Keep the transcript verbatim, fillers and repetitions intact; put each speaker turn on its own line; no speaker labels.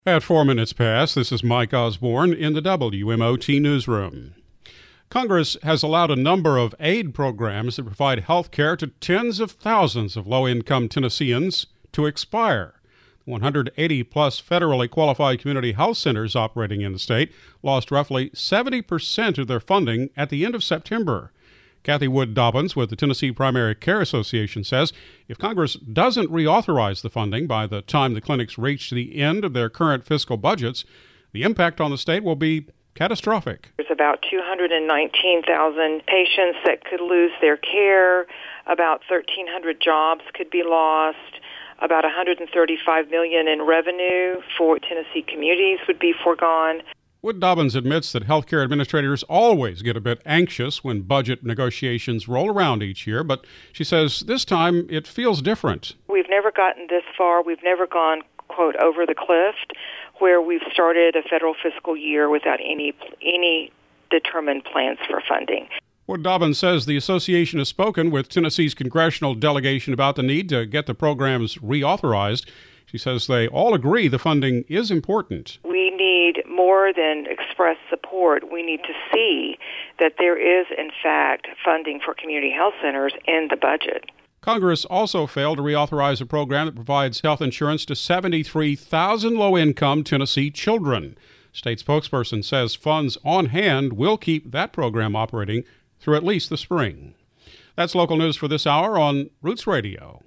At four minutes past, this is Mike Osborne in the W M O T newsroom. Congress has allowed a number of aid programs that provide health care to tens of thousands of low-income Tennesseans to expire. one hundred eighty plus federally qualified community health centers operating in the state lost roughly seventy percent of their funding at the end of September. Kathy Wood Dobbins with the Tennessee Primary Care Association says if Congress doesn't reauthorize the funding by the time the clinics reach the end of their current fiscal budgets, the impact on the state will be catastrophic.
There's about two hundred nineteen thousand patients that could lose their care, about thirteen hundred jobs could be lost, about one hundred thirty-five million dollars in revenue for Tennessee communities would be foregone.
Wood Dobbins admits that healthcare administrators always get a bit anxious when budget negotiations roll around each year, but she says this time it feels different.
We've never gotten this far. We've never gone, quote, over the cliff, where we've started a federal fiscal year without any any determined plans for funding.
Wood Dobbins says the association has spoken with Tennessee's congressional delegation about the need to get the programs reauthorized. She says they all agree the funding is important.
We need more than express support. We need to see that there is, in fact, funding for community health centers in the budget.
Congress also failed to reauthorize a program that provides health insurance to seventy-three thousand low-income Tennessee children. State spokesperson says funds on hand will keep that program operating through at least the spring. That's local news for this hour on Roots Radio.